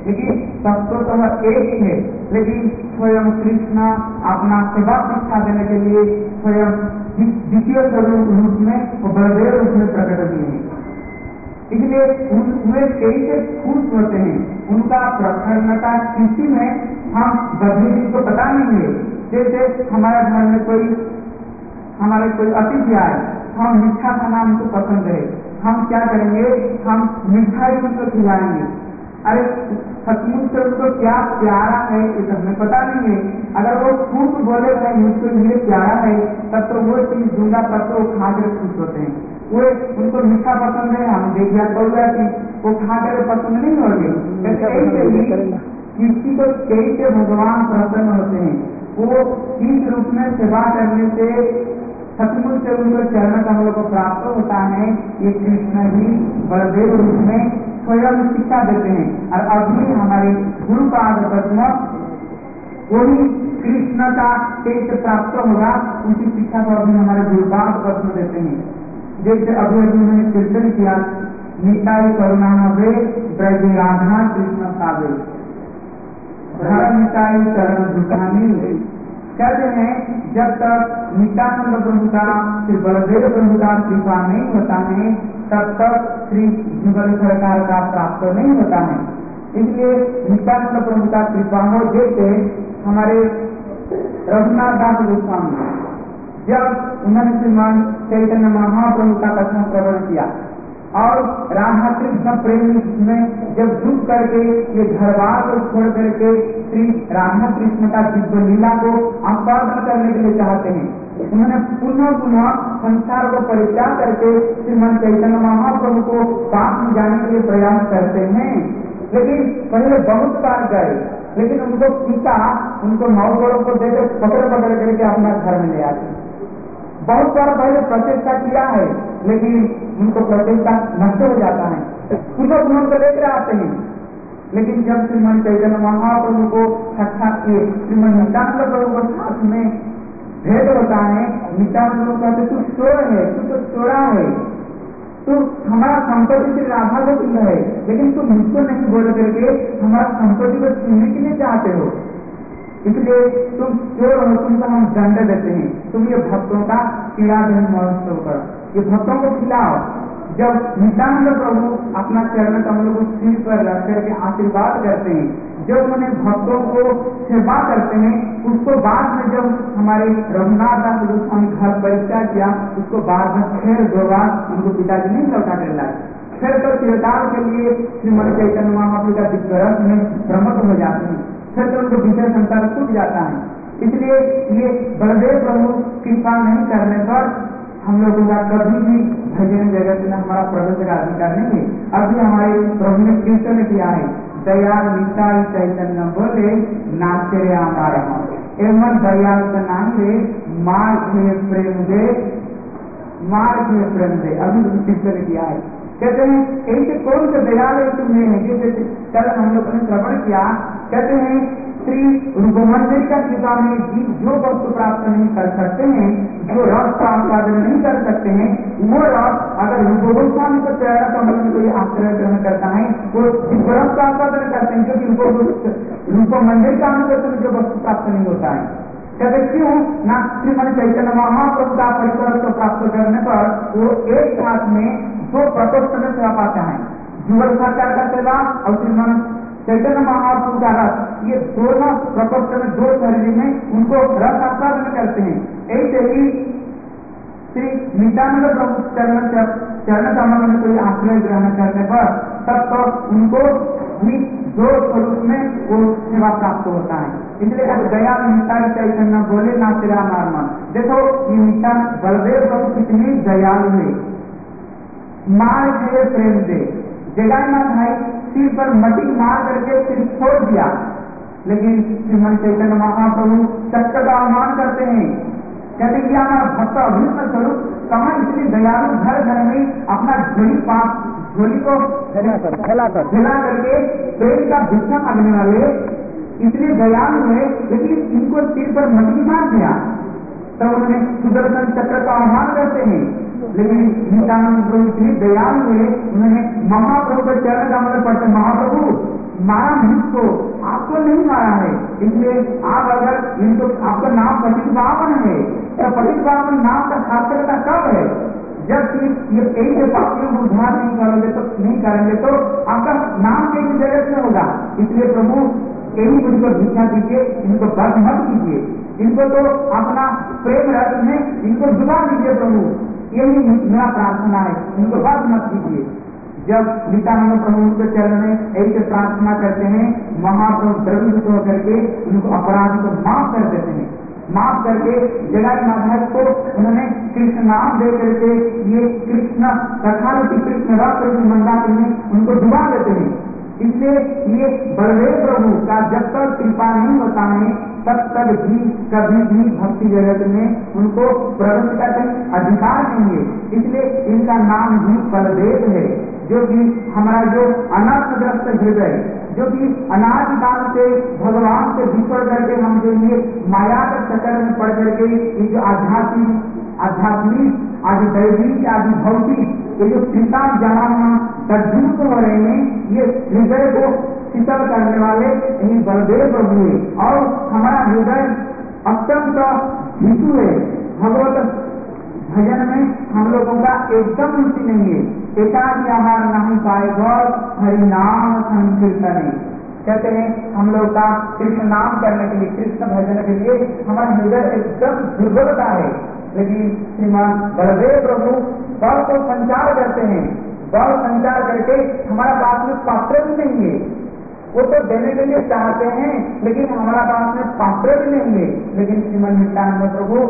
लेकिन तत्व तो वह एक ही है। लेकिन स्वयं कृष्ण अपना सेवा शिक्षा देने के लिए स्वयं द्वितीय स्वरूप रूप में और बलदेव रूप में प्रकट हुए हैं। इसलिए वे कैसे खुश होते हैं, उनका प्रसन्नता किसी में हम बदली को पता नहीं है। जैसे हमारे घर में हमारे कोई अतिथि आए, हम मीठा खाना हमको पसंद है, हम क्या करेंगे, हम मिठाई उनको खिलाएंगे। अरे सचमुच से उनको क्या प्यारा है ये तो हमें पता नहीं है। अगर वो खूब बोले भाई मुझको ये प्यारा है, तब तो वो चीज दूंगा, तब तो वो खा कर खुश होते हैं। वो उनको मीठा पसंद है, हम देखिए बोल रहे कि वो खा कर पसंद नहीं होगी। किसी को कैसे भगवान प्रसन्न होते हैं, वो इस रूप में सेवा करने से सचमुच से उनको चरण कमलों को प्राप्त होता है। ये कृष्ण ही बलदेव रूप में स्वयं शिक्षा देते हैं। और अभी हमारे गुरुपाद पद्म वही कृष्ण का कैसे प्राप्त होगा, उसी शिक्षा को अभी हमारे गुरुपाद पद्म देते हैं। जैसे अभी उन्होंने कीर्तन किया, निताई करुणा वे ब्रज राधा कृष्ण सावे निताई चरण झुकानी। कहते हैं जब तक नित्यानंद प्रभु का श्री बलदेव प्रभु का कृपा नहीं होता है, तब तक श्री जुगल सरकार का प्राप्त नहीं होता है। इसलिए नित्यानंद प्रभु का कृपा हो। जैसे हमारे रघुनाथ दास गोस्वामी जब उन्होंने श्रीमान चैतन्य महाप्रभु का कथन श्रवण किया और राधा कृष्ण प्रेम में जब झुक करके ये घरवार को छोड़ करके श्री राधा कृष्ण का दिव्य लीला को आस्वादन करने के लिए चाहते हैं, उन्होंने पुनः संसार को परित्याग करके श्रीमान चैतन्य महाप्रभु को पास में जाने के लिए प्रयास करते हैं। लेकिन पहले बहुत बार गए, लेकिन उनको पिता उनको 9 बड़ों को देकर पकड़ करके अपना घर में ले आते। बहुत बार पहले प्रचेष्टा किया है, लेकिन उनको प्रचेष्टा नष्ट हो जाता है। पुनः उनको लेकर आते हैं। लेकिन जब श्रीमन चैतन्य महाप्रभु को साक्षात किए, श्रीमन नित्यानंद प्रभु को साथ में भेद होता है। नित्यानंद प्रभु कहते तू चोर है, तू तो चोरा है, तू हमारा संपत्ति श्री राधा को छीना है, लेकिन तुम मुझको नहीं बोल करके हमारा संपत्ति को छीनने के लिए चाहते हो। इसलिए तुम चोर हो, तुमको हम दंड देते हैं। तुम ये भक्तों का क्रीड़ाधन महोत्सव करो, ये भक्तों को खिलाओ। जब नित्यानंद प्रभु अपना चरण कमलों को सिर पर रख करके आशीर्वाद करते हैं, जब उन्हें भक्तों को सेवा करते हैं, उसको बाद में जब हमारे रघुनाथ दास गोस्वामी घर परित्याग किया, उसको बाद में फिर 2 बार उनको पिताजी नहीं लौटा कर लाए। फिर तो चिरकाल के लिए श्रीमद चैतन्य महाप्रभु का दिग्रह में प्रमुख हो जाते हैं, फिर तो उनको विषय संसार छूट जाता है। इसलिए ये बलदेव प्रभु कृपा नहीं करने पर हम लोगों का कभी भी भजन जगत में हमारा प्रवेश का अधिकार नहीं है। अभी हमारे प्रभु ने कीर्तन किया है, दयाल निताई चैतन्य बोले नाचे रे हमारा एवं दयाल का नाम रे मार के प्रेम दे, मार के प्रेम दे। अभी कीर्तन किया है। कहते हैं ऐसे कौन से दयाल है तुम्हें है, जैसे कल हम लोगों ने श्रवण किया। कहते हैं श्री रूपमंदिर का कृपा में जो वस्तु प्राप्त नहीं कर सकते हैं, जो रस का आस्वादन नहीं कर सकते हैं, वो रस अगर रूपोत्सवामी को चरण कमल में कोई आश्रय ग्रहण करता है, वो रस का आस्वादन करते हैं, क्योंकि रूप मंदिर का अनुगत में जो वस्तु प्राप्त नहीं होता है। कहते क्यों ना श्रीमन चैतन्य महाप्रभु का परिकर को प्राप्त करने पर वो एक साथ में 2 प्रकोष्ठ में सेवा पाता है, जुगल सरकार का सेवा और श्रीमन चैतन्य महाप्रभु का रस, ये दोनों प्रकोष्ठ में 2 शरीर में उनको रस आस्वादन करते हैं। ऐसे ही श्री नित्यानंद प्रभु चरण कमल में कोई आश्रय ग्रहण करने पर तब तो उनको भी 2 स्वरूप में वो सेवा प्राप्त होता है। इसलिए अब दया नित्यानंद चैतन्य बोले ना तेरा मारना। देखो ये नित्यानंद बलदेव प्रभु कितनी दयालु है, मार के प्रेम दे। जगन्नाथ भाई सिर पर मटी मार करके सिर छोड़ दिया, लेकिन श्रीमन चैतन्य महाप्रभु चक्कर का आह्वान करते हैं। कहते कि हमारा भक्त अभिन्न स्वरूप कहाँ इतनी दयालु घर घर में अपना झोली को फैला करके प्रेम का भिक्षा मांगने वाले इतने दयालु है, लेकिन इनको सिर पर मटी मार दिया। तब उन्होंने सुदर्शन चक्र का आह्वान करते हैं, लेकिन नित्यानंद प्रभु इतनी दयालु है, उन्होंने महाप्रभु के चरण कमल पढ़ते, महाप्रभु मारा मुझको, आपको नहीं मारा है। इसलिए आप अगर इनको, आपका नाम पतित पावन है, तो पतित पावन नाम का सार्थकता कब है? जबकि ये कई से पापियों को उद्धार नहीं करेंगे तो आपका नाम कहीं जगत में होगा। इसलिए प्रभु यही मुझको भिक्षा दीजिए, इनको बंद मत कीजिए, इनको तो अपना प्रेम रस में इनको डुबा दीजिए प्रभु, यही मेरा प्रार्थना है, इनको बंद मत कीजिए। जब नित्यानंद प्रभु उनके चरण में ऐसे प्रार्थना करते हैं, महाप्रभु द्रवित होकर के उनको अपराध को माफ कर देते हैं। माफ करके जगन्नाथ माधव को उन्होंने कृष्ण नाम दे करके ये कृष्ण कथा कृष्ण रस मंदाकिनी में उनको डुबा देते हैं। इसलिए ये बलदेव प्रभु का जब तक कृपा नहीं होता है तब तक भी कभी भी भक्ति जगत में उनको प्रवेश का अधिकार नहीं है। इसलिए इनका नाम भी बलदेव है, जो कि हमारा जो अनर्थग्रस्त हृदय, जो कि अनादिकाल से भगवान से बिछड़ करके हम जो ये माया के चक्कर में पड़ करके ये जो आध्यात्मिक आदि दैविक आदि भौतिक ये जो चिंता जहां तद्भुत हो रहे हैं, ये हृदय को शीतल करने वाले यही बलदेव प्रभु है। और हमारा हृदय अत्यंत भिषु है, भगवत भजन में हम लोगों का एकदम रुचि नहीं है। एकादि आहार नहीं पाएगा हरिनाम संकीर्तन, कहते हैं हम लोग का कृष्ण नाम करने के लिए, कृष्ण भजन के लिए हमारा हृदय एकदम दुर्बलता है। लेकिन श्रीमान बलदेव प्रभु बल को संचार करते हैं, बल संचार करके हमारा पास में पात्र भी नहीं है। वो तो देने के लिए चाहते हैं लेकिन हमारा पास में पात्र भी नहीं है। लेकिन श्रीमन नित्यानंद प्रभु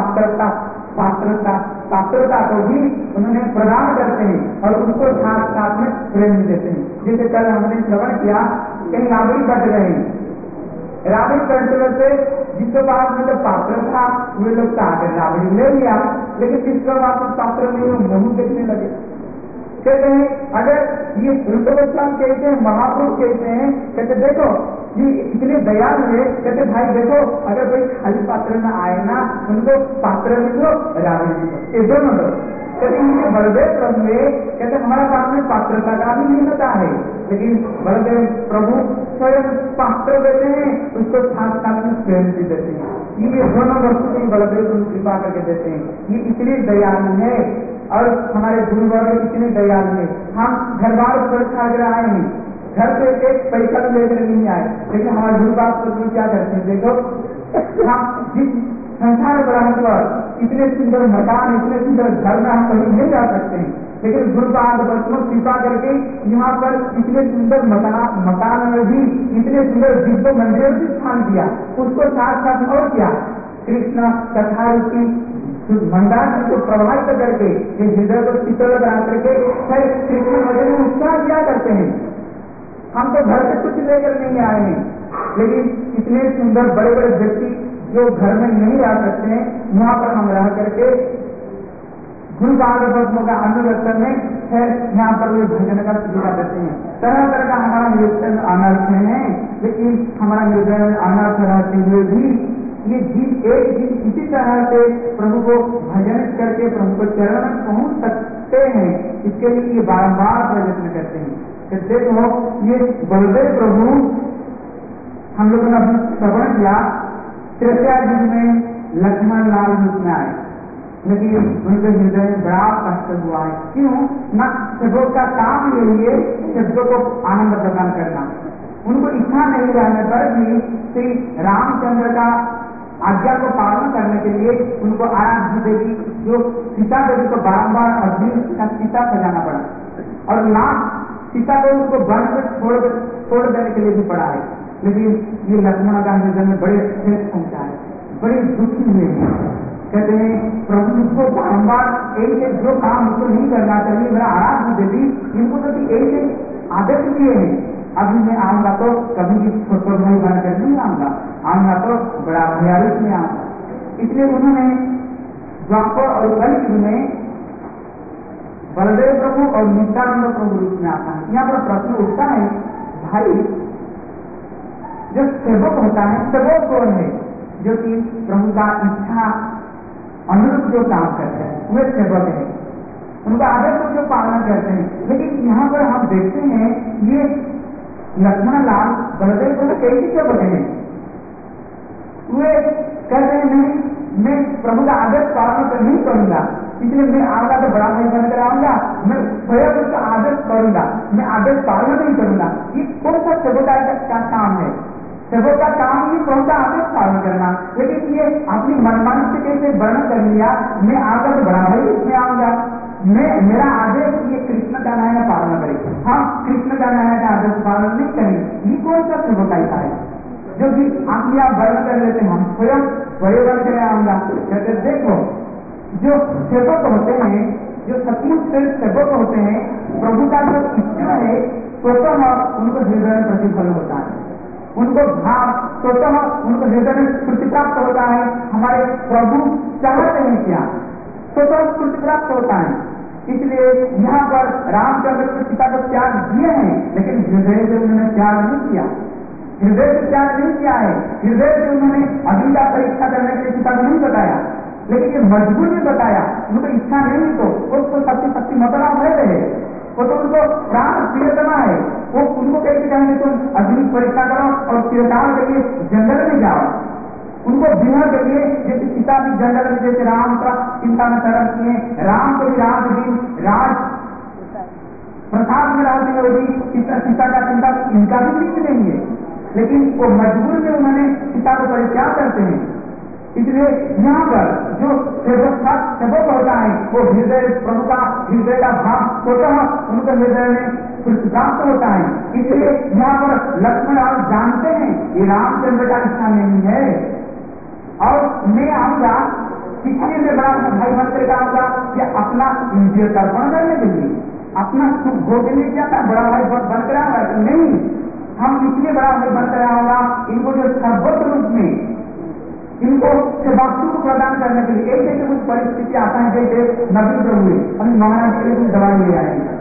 पात्रता को भी उन्होंने प्रदान करते हैं और उनको साथ साथ में प्रेम देते हैं। जैसे कल हमने श्रवण किया, कहीं राबड़ी कट रहे हैं, राबड़ी कटने से जिसके पास में जो पात्र था वे लोग आकर राबड़ी ले लिया, लेकिन जिसके पास पात्र नहीं वो मुंह देखने लगे। कहते हैं अगर ये रुद्रगोस्वामी कहते हैं, महापुरुष कहते हैं, कहते देखो ये इतने दयालु है, कहते भाई देखो अगर कोई खाली पात्र में आए ना उनको पात्र भी दो रावण भी दो, ये दोनों दो। कहते उनके बलदेव प्रभु कहते हमारा पास में पात्रता का भी न्यूनता है, लेकिन बलदेव प्रभु स्वयं पात्र देते हैं, उसको साथ साथ में प्रेम भी देते हैं। ये दोनों वस्तु बलदेव प्रभु कृपा करके देते हैं। ये इतने दयालु है और हमारे गुरु वर्ग इतने दयालु है। हम घर बार सुरक्षा के आए हैं, घर से एक पैसा भी लेकर नहीं आए, लेकिन हमारे गुरु बाप को क्या करते हैं देखो, हम जिस संसार ग्रहण पर इतने सुंदर मकान, इतने सुंदर घर में हम कहीं नहीं जा सकते हैं, लेकिन गुरु बाप वैष्णव कृपा करके यहाँ पर इतने सुंदर मकान में भी इतने सुंदर दिव्य मंदिर भी स्थान दिया, उसको साथ साथ और किया कृष्ण कथा की मंदार को प्रभावित करके हृदय को शीतल बना करके फिर कृष्ण भजन में उत्साह किया करते हैं। हम तो घर से कुछ लेकर नहीं आए हैं, लेकिन इतने सुंदर बड़े बड़े व्यक्ति जो घर में नहीं रह सकते हैं, वहां पर हम रह करके गुरु भागवतों का अनुरक्षण में फिर यहाँ पर वे भजन का सुविधा देते हैं। तरह तरह का हमारा हृदय में अनर्थ है, लेकिन हमारा हृदय में अनर्थ रहते हुए भी ये जीव एक दिन इसी तरह से प्रभु को भजन करके प्रभु को चरण में पहुंच सकते हैं, इसके लिए ये बारंबार प्रयत्न करते हैं। देखो ये बलदेव प्रभु हम लोगों ने अभी श्रवण किया, त्रेता युग में लक्ष्मण लाल रूप में आए, लेकिन उनके हृदय में बड़ा कष्ट हुआ है। क्यों न सबों का काम यही है सबों को आनंद प्रदान करना। उनको इच्छा नहीं रहने पर भी श्री रामचंद्र का आज्ञा को पालन करने के लिए उनको आराध्य देवी जो सीता देवी को बारंबार अग्नि का सीता सजाना पड़ा और लास्ट सीता को उनको वन में छोड़ देने के लिए भी पड़ा है। लेकिन ये लक्ष्मण का हृदय में बड़े ठेस पहुंचा है, बड़े दुखी हुए हैं। कहते हैं प्रभु उसको बारंबार एक जो काम उसको नहीं करना चाहिए, मेरा आराध्य देवी इनको तो एक आदेश दिए हैं, अभी मैं आऊंगा तो कभी भी छोटे भाई बनकर नहीं आऊंगा तो बड़ा भयावह में आऊंगा। इसलिए उन्होंने द्वापर और कलयुग में बलदेव प्रभु और नित्यानंद प्रभु रूप में आता है। यहाँ पर प्रश्न उठता है भाई जो सेवक होता है सेवक कौन है? जो कि प्रभु का इच्छा अनुरूप जो काम करते हैं वे सेवक है, उनका आदेश को जो पालन करते हैं। लेकिन यहाँ पर हम देखते हैं ये लक्ष्मण लाल बलदेव को कैसे क्यों बने हैं? वे कहते हैं नहीं, मैं प्रभु का आदेश पालन तो नहीं करूंगा, इसलिए मैं आऊंगा तो बड़ा भाई बनकर आऊंगा, मैं स्वयं उसका आदेश करूंगा, मैं आदेश पालन नहीं करूंगा। ये कौन सा सेवका का काम है? सेवक का काम ही प्रभु का आदेश पालन करना, लेकिन ये अपनी मनमानी से कैसे वर्णन कर लिया, मैं आऊंगा तो बड़ा भाई इसमें आऊंगा, मैं मेरा आदेश ये कृष्ण का न्याय पालन करें, हम कृष्ण का न्याय का आदेश पालन नहीं करेंगे। ये कौन सा सेवकाई है जो कि आप वर्णन कर लेते हैं, हम स्वयं स्वयं कर आऊंगा। कहते देखो, जो सेवक होते हैं, जो सचमुच से सेवक होते हैं, प्रभु का जो इच्छा है स्वतः उनको हृदय में प्रतिफल होता है, उनको भाव स्वतः उनको हृदय में स्फूर्ति प्राप्त होता है। हमारे प्रभु चाहते हैं क्या, स्वतः स्फूर्ति प्राप्त होता है। इसलिए यहाँ पर रामचंद्र के पिता को त्याग दिए हैं, लेकिन हृदय से उन्होंने त्याग नहीं किया, हृदय से त्याग नहीं किया है। हृदय से उन्होंने अग्नि का परीक्षा करने के पिता को नहीं बताया, लेकिन ये मजबूर में बताया। उनको इच्छा नहीं तो उसको शक्ति मतलब है रहे, वो तो उनको प्राण प्रियतमा है, वो उनको कैसे कहेंगे तुम अग्नि परीक्षा करो और चिरकाल के लिए जंगल में जाओ। उनको विवाह के लिए जैसे सीता भी जंगल में, जैसे राम का चिंता में तरह किए, राम को भी राम दिन राज प्रसाद में रहते होगी, सीता का चिंता इनका भी कुछ नहीं है, लेकिन वो मजबूर में उन्होंने सीता को परित्याग करते हैं। इसलिए यहाँ पर जो सेवक होता है वो हृदय प्रभु का हृदय का भाव स्वतः उनके हृदय में प्राप्त होता है। इसलिए यहाँ पर लक्ष्मण और जानते हैं ये रामचंद्र का इच्छा नहीं है, और मैं आऊंगा इसलिए मैं बड़ा भाई मंत्र का आऊंगा कि अपना इंद्रिय तर्पण करने के लिए, अपना सुख भोग के लिए क्या था, बड़ा भाई बनकर आऊंगा नहीं, हम इसलिए बड़ा भाई बनकर आऊंगा इनको जो सर्वोच्च रूप में इनको वस्तु को प्रदान करने के लिए। एक जैसे कुछ परिस्थिति आता है, जैसे नवीन प्रभु हुए अभी महाराज के लिए कुछ दवाई ले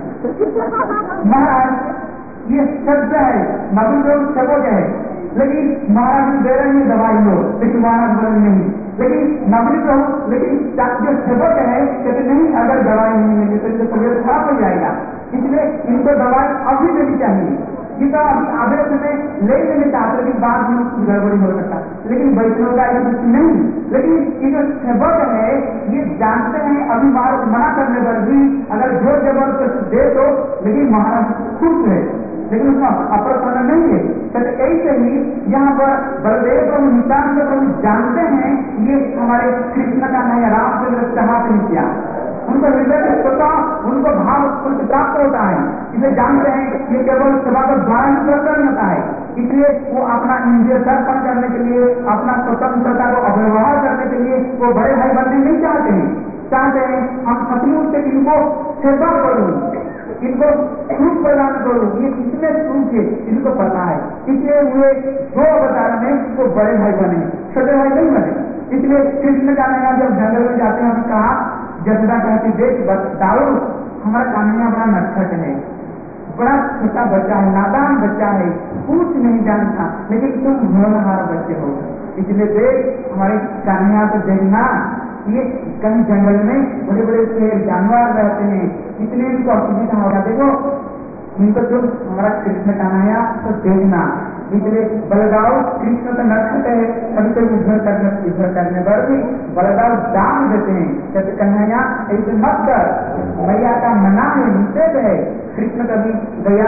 आएंगे, महाराज ये सत्य है, नवीन प्रभु सेवक है, लेकिन महाराज दे रहे हैं दवाई लो, लेकिन महाराज बोले नहीं, लेकिन नवीन प्रभु लेकिन जो सेवक है कहते नहीं अगर दवाई नहीं मिलेगी तो इनका तबियत खराब हो जाएगा, इसलिए इनको दवाई अभी देनी चाहिए। ये तो अभी आदेश में ले लेने चाहते, लेकिन बाद में कुछ गड़बड़ी हो सकता है, लेकिन वैष्णव का ये कुछ नहीं। लेकिन ये जो सेवक है ये जानते हैं अभी महाराज मना करने पर भी अगर जोर जबरदस्त दे दो, लेकिन महाराज खुश है, लेकिन उसका अप्रसन्न नहीं है। तो ऐसे ही यहाँ पर बलदेव प्रभु नित्यानंद प्रभु जानते हैं ये हमारे कृष्ण का नहीं, रामचंद्र चाहते हैं क्या, उनको हृदय में स्वतः उनको भाव उनको प्राप्त होता है। इसे जानते हैं ये केवल सेवा का द्वारा ही प्रकरण होता है, इसलिए वो अपना इंद्रिय तर्पण करने के लिए, अपना स्वतंत्रता को अव्यवहार करने के लिए वो बड़े भाई बनने नहीं चाहते हैं। चाहते हैं हम सचमुच से इनको सेवा करूं, इनको सुख प्रदान करूं, ये कितने सुख है इनको पता है, इसलिए वे दो अवतार में वो बड़े भाई बने, छोटे भाई नहीं बने। इसलिए कृष्ण का नया जब जंगल में जाते हैं कहा, जसदा कहती देख बताओ हमारा कान्हा बड़ा नटखट है, बड़ा छोटा बच्चा है, नादान बच्चा है, कुछ नहीं जानता, लेकिन तुम होनहार बच्चे हो, इसलिए देख हमारे कान्हा को देखना, ये कहीं जंगल में बड़े बड़े शेर जानवर रहते हैं, इसलिए इनको असुविधा होगा, देखो इनको तुम हमारा कृष्ण कान्हा तो देखना। इसलिए बलदाव कृष्ण तो नटखट है, कभी कभी इधर करने पर भी बलदाव दान देते हैं, जैसे कन्हैया ऐसे मत कर, मैया का मना है, निषेध है। कृष्ण कभी गया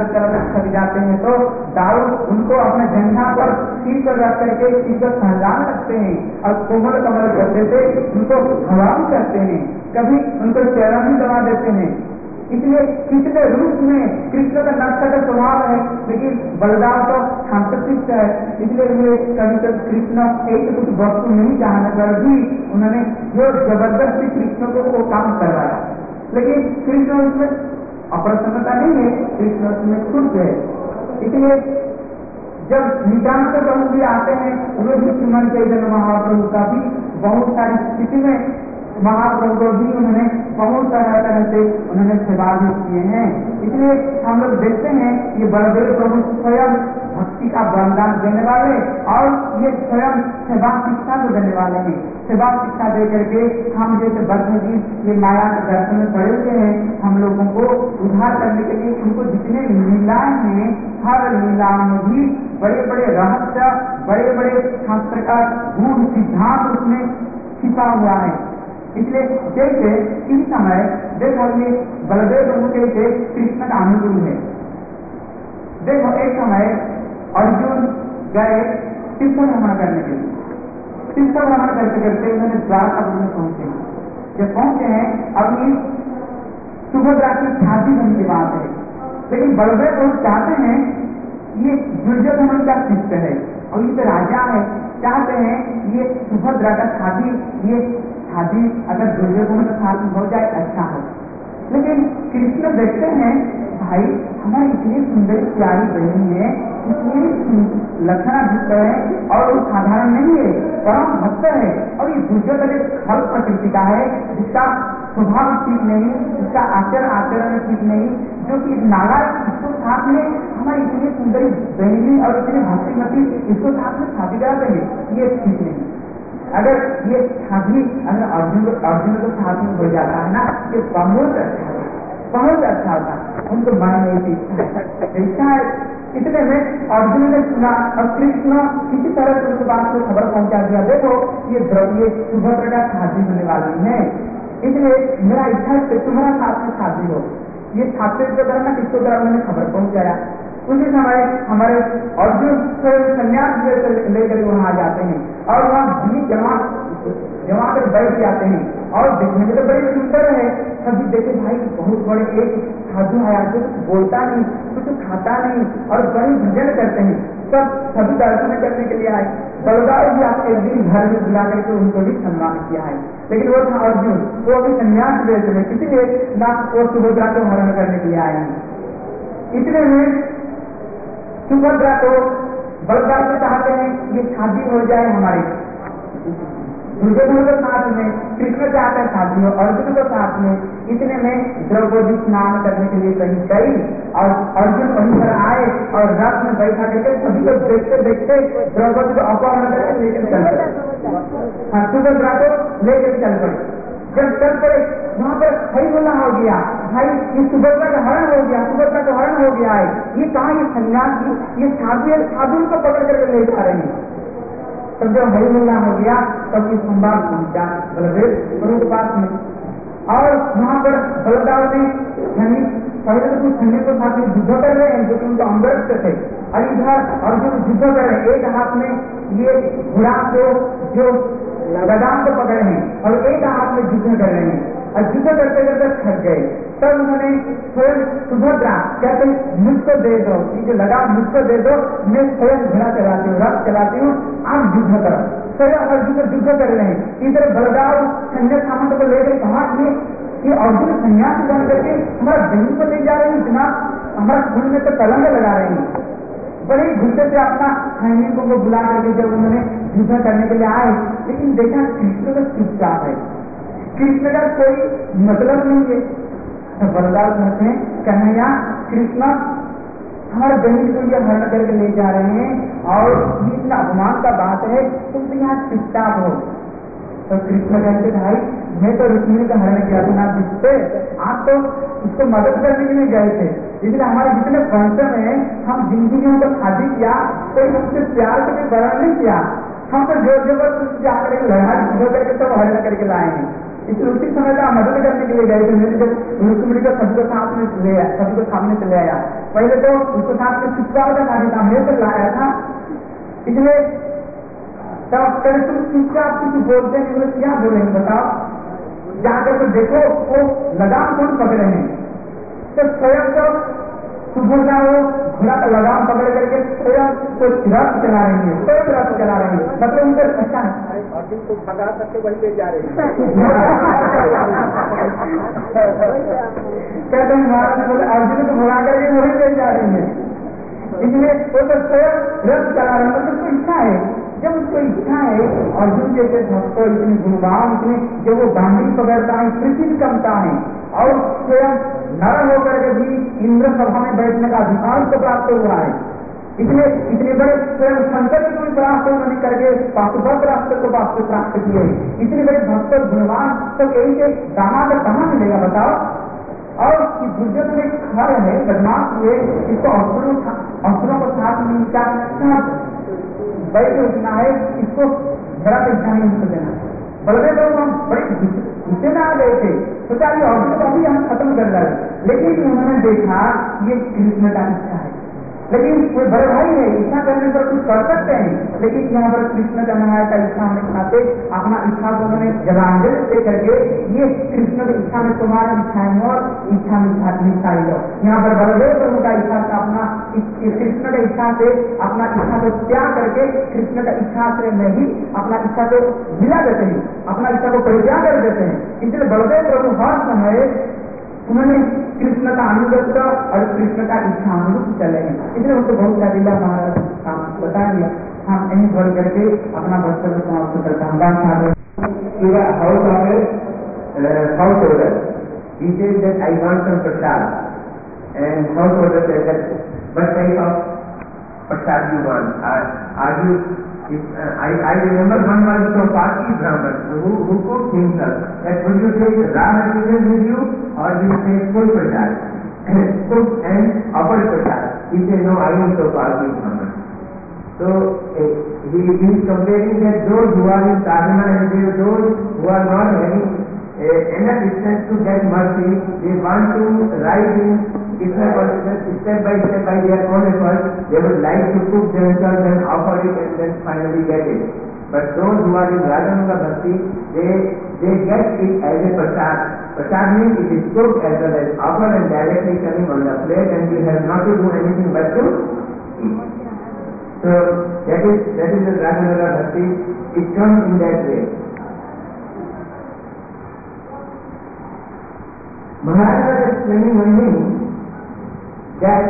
थक जाते हैं तो दाऊ उनको अपने झंडा पर सिर पर रख करके सिर पर सहलाने लगते हैं और कोमल कमल करते थे उनको हवा भी करते हैं, कभी उनको चेहरा भी दबा देते हैं। इसलिए कितने रूप में कृष्ण का नटखट स्वभाव है, लेकिन बलदाव तो शांतशिष्ट है, इसलिए वे कभी कभी कृष्ण एक कुछ वस्तु नहीं चाहने पर भी उन्होंने जो जबरदस्ती कृष्ण को वो काम करवाया, लेकिन कृष्ण उसमें अप्रसन्नता नहीं है, कृष्ण उसमें खुश है। इसलिए जब नित्यानंद प्रभु भी आते हैं वे भी सुमन के जन महाप्रभु का भी बहुत सारी स्थिति में महाप्रभु को भी उन्होंने बहुत तरह से उन्होंने सेवा भी किए हैं। इसलिए हम लोग देखते हैं ये बलदेव प्रभु स्वयं भक्ति का वरदान देने वाले और ये स्वयं सेवा शिक्षा को देने वाले हैं। सेवा शिक्षा दे करके हम जैसे बद्ध जी ये माया के दर्शन में पड़े हुए हैं, हम लोगों को उद्धार करने के लिए उनको जितने लीलाएं हैं, हर लीलाओं में भी बड़े बड़े रहस्य, बड़े बड़े शास्त्र का गूढ़ सिद्धांत उसमें छिपा हुआ है। इसलिए जैसे इस समय देखो ये बलदेव प्रभु के कृष्ण का अनुकूल है। देखो एक समय अर्जुन गए तीर्थ भ्रमण करने के लिए, तीर्थ भ्रमण करते करते उन्होंने द्वारकापुर में पहुंचे। जब पहुंचे हैं अभी सुभद्रा की शादी होने की बात है, लेकिन बलदेव प्रभु चाहते हैं ये दुर्योधन का शिष्य है और ये राजा है, चाहते हैं ये सुभद्रा का शादी, ये शादी अगर दुर्योधन के साथ हो जाए अच्छा हो। लेकिन कृष्ण देखते हैं भाई हमारी इतनी सुंदर प्यारी बहन है, इतनी लक्षणायुक्त है और वो साधारण नहीं है, परम भक्त है और ये दुर्योधन एक फल प्रकृति का है जिसका स्वभाव ठीक नहीं, जिसका आचरण ठीक नहीं, जो कि नाराज इसको साथ में हमारी इतनी सुंदर बहनी और इतनी भक्तिमती इसको साथ में शादी करा देंगे, ये ठीक नहीं। अगर ये शादी अगर अर्जुन को साथ में हो जाता है ना, ये बहुत अच्छा है, बहुत अच्छा होता। उनको मन में इच्छा है। इतने में अर्जुन ने सुना और कृष्ण किसी तरह से उस बात को खबर पहुंचा दिया, देखो ये सुभद्रा का शादी होने वाली है, इसलिए मेरा इच्छा है तुम्हारा साथ में शादी हो। ये छात्र को करना किसको द्वारा उन्होंने खबर पहुंचाया। उसी समय हमारे अर्जुन संन्यास लेकर वहां आ जाते हैं और वहाँ जमा कर बैठ जाते हैं और देखने में तो बड़े सुंदर है। सभी देखे भाई बहुत बड़े एक साधु आया जो बोलता नहीं, कुछ खाता नहीं और बड़ी भजन करते हैं, सब सभी दर्शन करने के लिए आए। बलदाव भी आप एक दिन घर में बुला करके उनको भी सम्मान किया है, लेकिन वो था अर्जुन, वो अभी संन्यास ले चले, इसलिए ना वो सुभद्रा को हरण करने के लिए आए हैं। इतने में सुभद्रा को बलदाव से चाहते हैं ये शादी हो जाए हमारी, दुर्योधन को साथ में, कृष्ण चाहते हैं शादी हो अर्जुन को साथ में। इतने में द्रौपदी स्नान करने के लिए कहीं गई और अर्जुन वहीं पर आए और रथ में बैठा करके सभी को देखते देखते द्रौपदी को अपहरण करके लेकर चल पड़े। सुभद्रा को लेकर चल पड़े। जब चल पड़े वहाँ पर हरी बोला हो गया, भाई ये सुभद्रा का हरण हो गया, सुभद्रा का हरण हो गया है, ये कहाँ ये सन्यासी ये साधु को पकड़ करके ले जा रहे हैं। तब जब हरी बोला हो गया तब ये संवाद पहुंचा बलदेव प्रभु के पास में और वहाँ पर बलदाव ने पहले तो कुछ सैनिक के साथ युद्ध कर रहे हैं जो कि उनको अंगरक्त थे और इधर अर्जुन युद्ध कर रहे हैं। एक हाथ में ये घोड़ा को जो लगाम को पकड़े हैं और एक हाथ में युद्ध कर रहे हैं और युद्ध करते करते थक गए। तब उन्होंने स्वयं सुभद्रा कहते मुझको दे दो, ये जो लगाम मुझको दे दो, मैं स्वयं घोड़ा चलाती हूँ, रथ चलाती हूँ, आप युद्ध करो। स्वयं अर्जुन युद्ध कर रहे हैं। इधर बलदाव संजय सामंत को लेकर कहा ये अर्जुन संन्यास बन करके हमारा बहन को ले जा रहे हैं, इतना हमारा खून में तो कलंक लगा रहे हैं। बड़े गुस्से से अपना सैनिकों को बुला करके जब उन्होंने युद्ध करने के लिए आए, लेकिन देखा कृष्ण का चुपचाप है, कृष्ण का कोई मतलब नहीं है। तो बलदाव कहते हैं कन्हैया कृष्ण हमारे बहन को ये हरण करके ले जा रहे हैं और इतना अपमान का बात है, तुम तो यहाँ चुपचाप हो। तो कृष्ण कहते भाई मैं तो रुक्मिणी का हरण किया था ना जिससे आप तो उसको मदद करने के लिए गए थे, इसलिए हमारे जितने फंक्शन है हम जिंदगी में उनको शादी किया तो उससे प्यार से बड़ा नहीं किया, हम तो जोर जबरदस्त जाकर लड़ा करके सब हरण करके लाए हैं। इसलिए उसी समय का मदद करने के लिए गए थे। मेरे जब रुक्मिणी को सभी को साथ में ले आया, सभी को सामने चले आया, पहले तो उसको साथ में चुपचाप का शादी था, मैं तो लाया था, इसलिए तब पहले तुम चुपचाप कुछ बोलते नहीं, बोले क्या बोलेंगे बताओ, जाकर तो देखो वो लगाम कौन पकड़े हैं। तो स्वयं तो सुभद्रा वो घोड़ा का लगाम पकड़ करके स्वयं तो रथ चला रही है, स्वयं रथ चला रही है, मतलब उनका अच्छा अर्जुन को भगा करके वही ले जा रहे हैं। कहते हैं महाराज ने बोले अर्जुन को भगा करके वही ले जा रही है, इसलिए वो तो स्वयं रथ चला रहे हैं, मतलब इच्छा है जब उसको इच्छा है अर्जुन जैसे भक्त इतने गुणवान इतने जब वो गांधी पकड़ता है कृषि कमता है और स्वयं नर होकर के भी इंद्र सभा में बैठने का अधिकार को प्राप्त हुआ है, इतने इतने बड़े स्वयं शंकर को भी प्राप्त उन्होंने करके पाशुपत राष्ट्र को प्राप्त किए, इतने बड़े भक्त गुणवान, तो यही से दामाद कहाँ मिलेगा बताओ। और दुर्योधन में खर है बदमाश हुए, इसको अवसरों को साथ में क्या बैठ उठना है, इसको जरा तो इच्छा नहीं उनको देना। बलदेव लोग हम बड़े गुस्से में आ गए थे, सोचा ये अवसर को अभी हम खत्म कर रहे, लेकिन उन्होंने देखा ये कृष्ण का इच्छा है, लेकिन कोई बड़े भाई है इच्छा करने पर कुछ कर सकते हैं, लेकिन यहाँ पर कृष्ण का न्याय का इच्छा होने के नाते अपना इच्छा को उन्होंने जलांजलि दे करके ये कृष्ण की इच्छा में तुम्हारा इच्छा है और इच्छा मिसाई लो। यहाँ पर बलदेव प्रभु का इच्छा का अपना कृष्ण का इच्छा से अपना इच्छा को त्याग करके कृष्ण का इच्छा से नहीं अपना इच्छा को मिला देते हैं, अपना इच्छा को परित्याग कर देते हैं। इसलिए बलदेव प्रभु हर समय उन्होंने कृष्ण का अनुगत और कृष्ण का इच्छा अनुरूप चले हैं, इसलिए उनको बहुत सारी महाराज बता दिया। हम यही बोल करके अपना वक्तव्य समाप्त करता हूँ। House order he says that I want some prasad, and house order says that what type of prasad you want? Are you? I remember one was from Paki Brahman who cooked himself. That would you take raw material with you or will you take full prasad, cooked and offered prasad? He said no, I am so Paki Brahman. So he is comparing that those who are in sadhana and those who are not having enough distance to get mercy, they want to rise in step by step by their own effort. They would like to cook themselves and offer it and then finally get it. But those who are in Radhanuga Bhakti, they get it as a prasad. Prasad means it is cooked as well as offered and directly coming on the plate, and you have not to do anything but to eat. So that is the Radhanuga Bhakti. It comes in that way. Maharaj was explaining one thing, that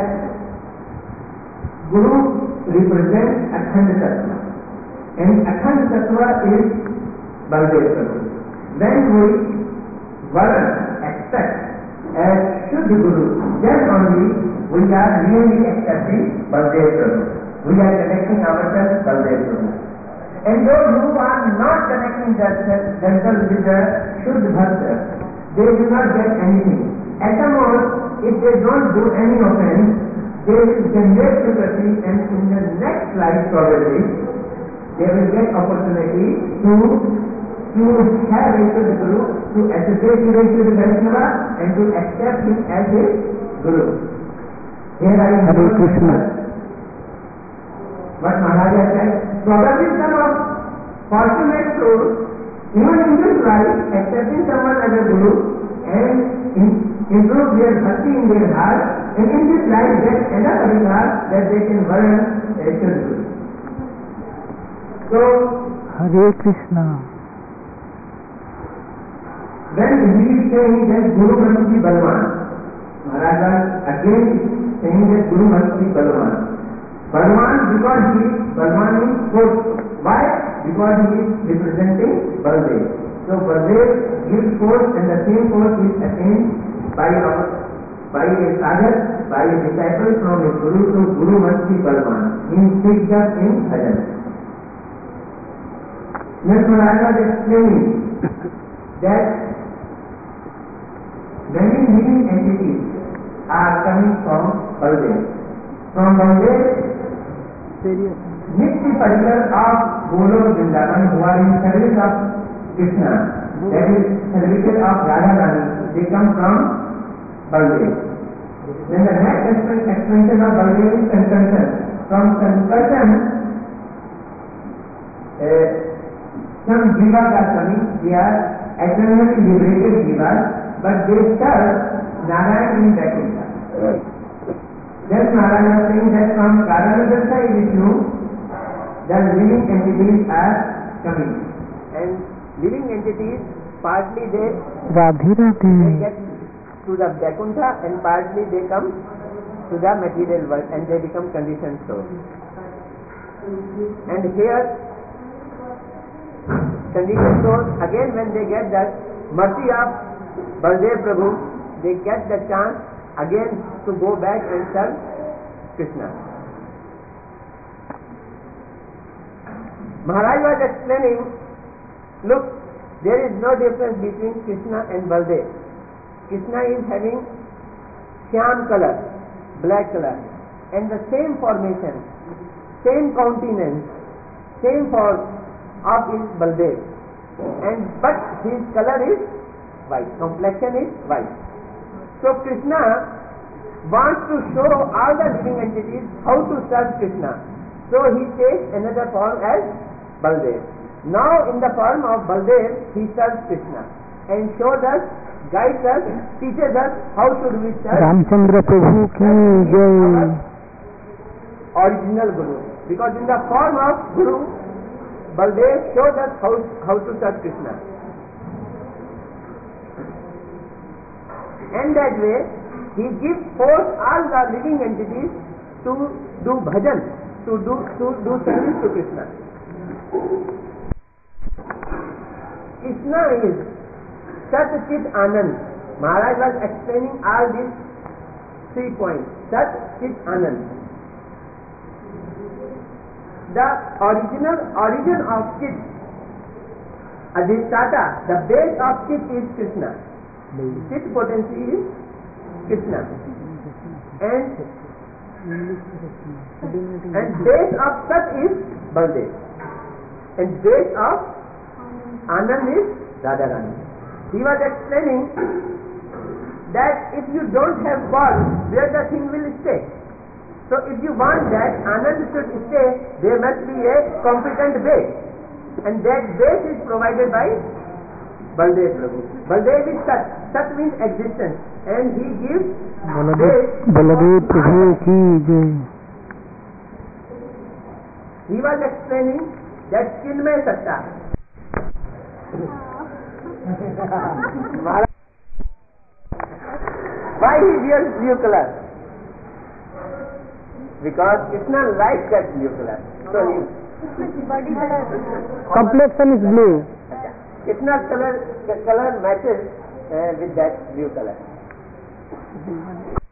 Guru represents Akhand Tattva, and Akhand Tattva is Baldev Prabhu. When we Varan accept as Shuddha Guru, then only we are really accepting Baldev Prabhu. We are connecting ourselves to Baldev Prabhu. And those who are not connecting themselves with the Shuddha Bhakta, they do not get anything. At the most, if they don't do any offense, they will generate sympathy, and in the next life probably, they will get opportunity to have Vaishnava Guru, to associate with Vaishnava and to accept him as a Guru. Here I am Hare Krishna. What Maharaj said, probably some of fortunate souls, even in this life, accepting someone as a Guru and improve their bhakti in their heart, and in this life get enough adhikar that they can learn a Guru. So, Hare Krishna. When he is saying that Guru must be Balwan, Maharaj was again saying that Guru must be Balwan. Balwan because he is Balwan means forceful. Why? Because he is representing Baldev. So Baldev gives force, and the same force is attained by a sadhak, by a disciple from a Guru. So Guru must be Balwan, means picked up in bhajan. Next Maharaj was explaining that many living entities are coming from Baldev. From Baldev, Nitya Parikar of Golok Vrindavan, who are in service of Krishna, that is service of Radharani, they come from Baldev. Then the next extension of Baldev is Sankarsan. From Sankarsan, some jivas are coming, they are eternally liberated jivas, but they serve Narayana in Vaikuntha. Then Maharaj was saying that from Karanagasa Vishnu, the living entities are coming. And living entities, partly they get to the Vaikuntha, and partly they come to the material world and they become conditioned souls. And here Chandigarh stores, again when they get that mercy of Baldev Prabhu, they get the chance again to go back and serve Krishna. Maharaj was explaining, look, there is no difference between Krishna and Baldev. Krishna is having shyam color, black color, and the same formation, same countenance, same form of his Baldev, but his color is white, complexion is white. So Krishna wants to show all the living entities how to serve Krishna. So he takes another form as Baldev. Now in the form of Baldev, he serves Krishna and shows us, guides us, teaches us how should we serve Ramchandra प्रभु की जय. Original Guru. Because in the form of Guru, Baldev showed us how to serve Krishna. And that way, he gives force all the living entities to do bhajan, to do service to Krishna. Krishna is Sat Chit Anand. Maharaj was explaining all these 3 points. Sat Chit Anand. The origin of Chit, Adhisthata, the base of Chit is Krishna. Chit potency is Krishna. And base of Sat is Baldev. And base of Anand is Radharani. He was explaining that if you don't have God, where the thing will stay. So if you want that Anand should stay, there must be a competent base. And that base is provided by Baldev Prabhu. Baldev is Sat. Sat means existence. And he gives base. Baldev प्रभु की जय. He was explaining that Chinmay Satta. Why he wears blue color? Because Krishna likes that blue color. So he Complexion is blue. Krishna's color matches with that blue color.